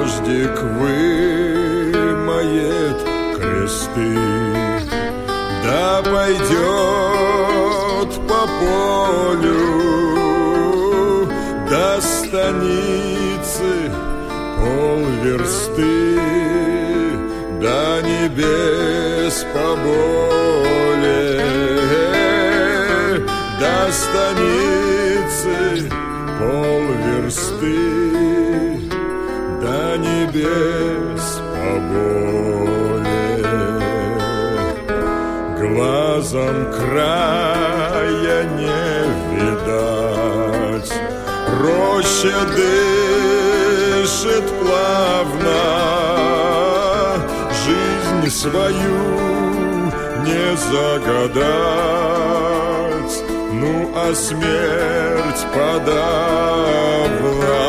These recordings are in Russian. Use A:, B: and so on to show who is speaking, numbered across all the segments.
A: дождик вымоет кресты, да пойдет по полю до станицы полверсты, до небес поболее, до станицы полверсты, до небес поболее. Глазом края не видать, роща дышит плавно, жизнь свою не загадать, ну а смерть подавно.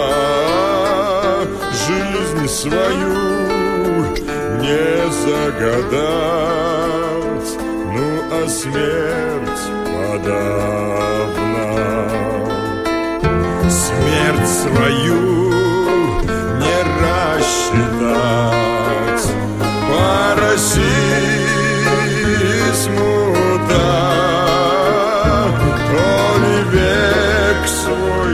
A: Жизнь свою не загадать, ну а смерть подавно. Смерть свою не рассчитать, по России смута, то ли век свой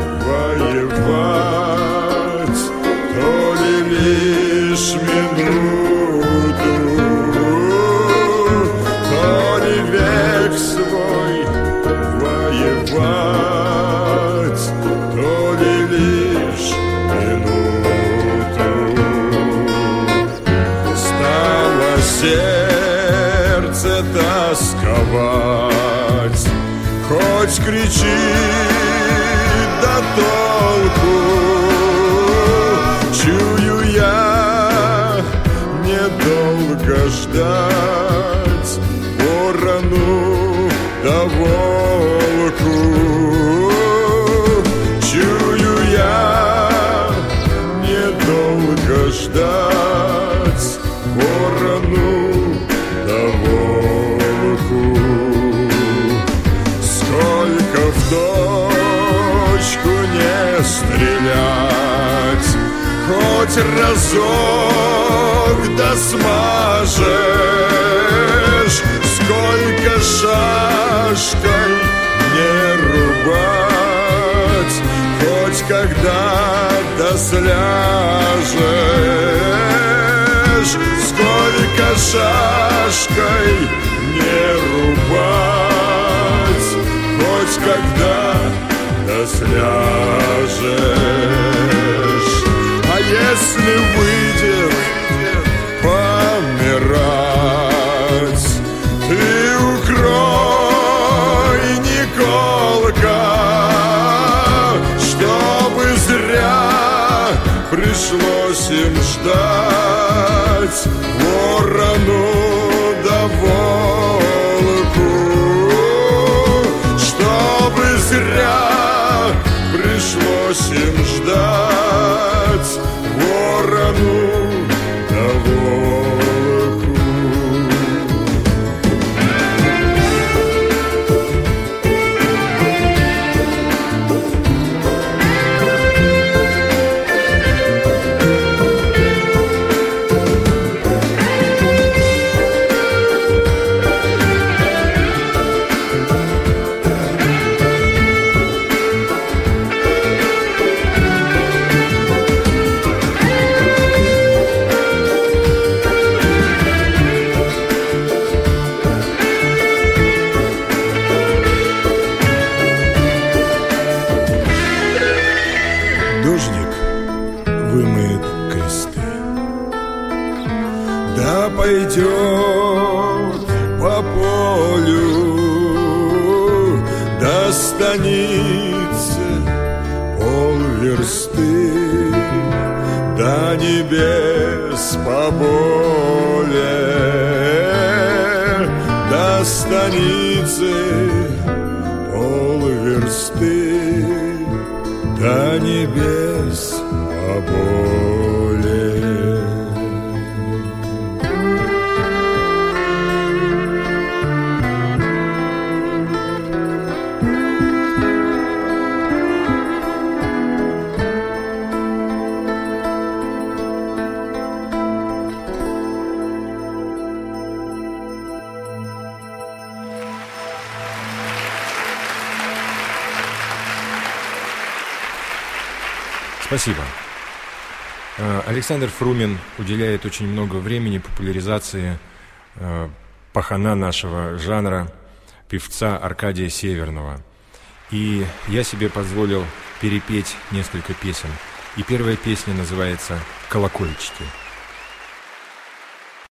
A: воевать, то ли лишь минуту, то ли век свой воевать, то ли лишь минуту. Стало сердце тосковать, хоть кричит да толку, чую я недолго ждать ворону да волку. Чую я недолго ждать ворону да волку. Сколько в точку не стрелять, хоть разок да смажешь, сколько шашкой не рубать, хоть когда да сляжешь, сколько шашкой не рубать, хоть когда да сляжешь. А если выйдет помирать, ты укрой, Николка, чтобы зря пришлось им ждать ворону да волку, чтобы зря пришлось им ждать ворону да волку. Дождик вымоет кресты, да пойдет по полю до станицы полверсты, до небес поболее, до станицы полверсты, до небес поболее.
B: Спасибо. Александр Фрумин уделяет очень много времени популяризации пахана нашего жанра, певца Аркадия Северного. И я себе позволил перепеть несколько песен. И первая песня называется «Колокольчики».